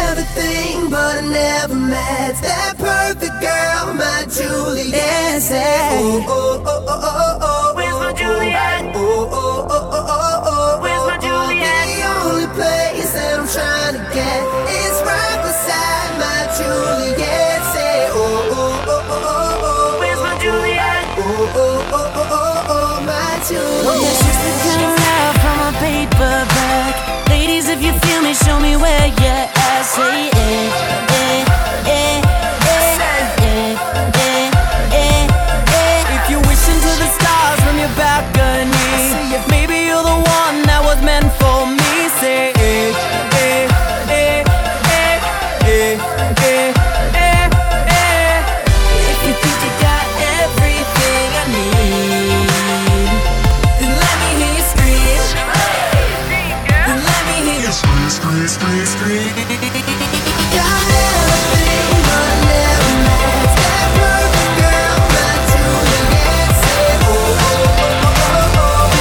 everything, but I never met that perfect girl, my Juliet. Say, oh, oh, oh, oh, oh, oh. Where's my Juliet? Oh, oh, oh, oh, oh, oh. Where's my Juliet? The only place that I'm trying to get is right beside my Juliet. Say, oh, oh, oh, oh, oh, oh. Where's my Juliet? Oh, oh, oh, oh, oh, oh, my Juliet. Yes, it's the coming out from a paperback. Ladies, if you feel me, show me where you're at. Say if you're wishing to the stars from your balcony, maybe you're the one that was meant for me. Say if you think you got everything I need, then let me hear you scream. Then let me hear you scream, scream, scream, scream. Got everything, but I never met that perfect girl, my Juliet. Say, oh, oh, oh, oh, oh, oh.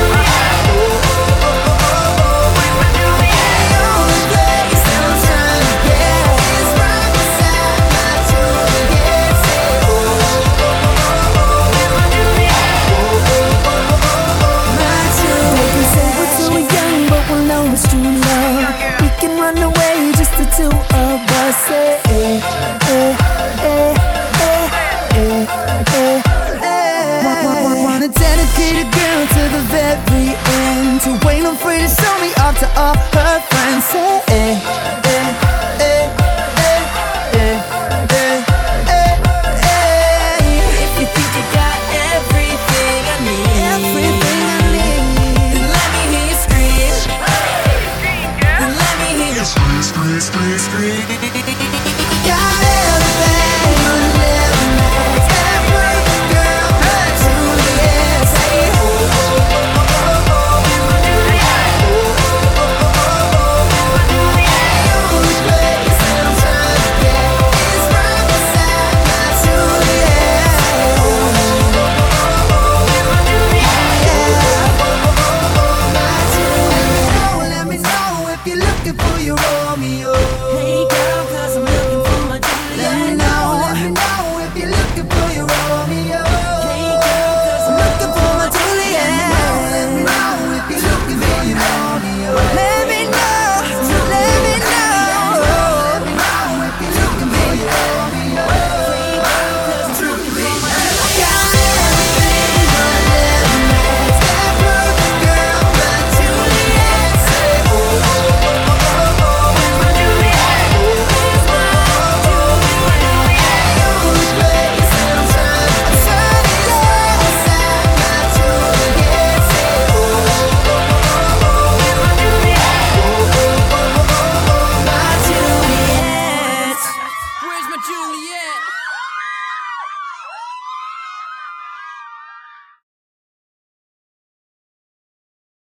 The only place that I'm trying to get is right beside my Juliet. Say, oh, oh, oh, oh, oh, oh. My Juliet. They can say we're too young, but we'll know it's true love. We can run away, just the two of us. Say, Wanna dedicate a girl to the very end, who ain't afraid to show me off to all her friends. Say, If you think you got everything I need, everything I need. then let me hear you scream. Then let me hear you scream, scream, scream, scream. Got everything, but I never met that perfect girl, my Juliet. Say, oh, oh, oh, oh, oh, oh. The only place that I'm trying to get is right beside my Juliet. Let me know if you're looking for your Romeo.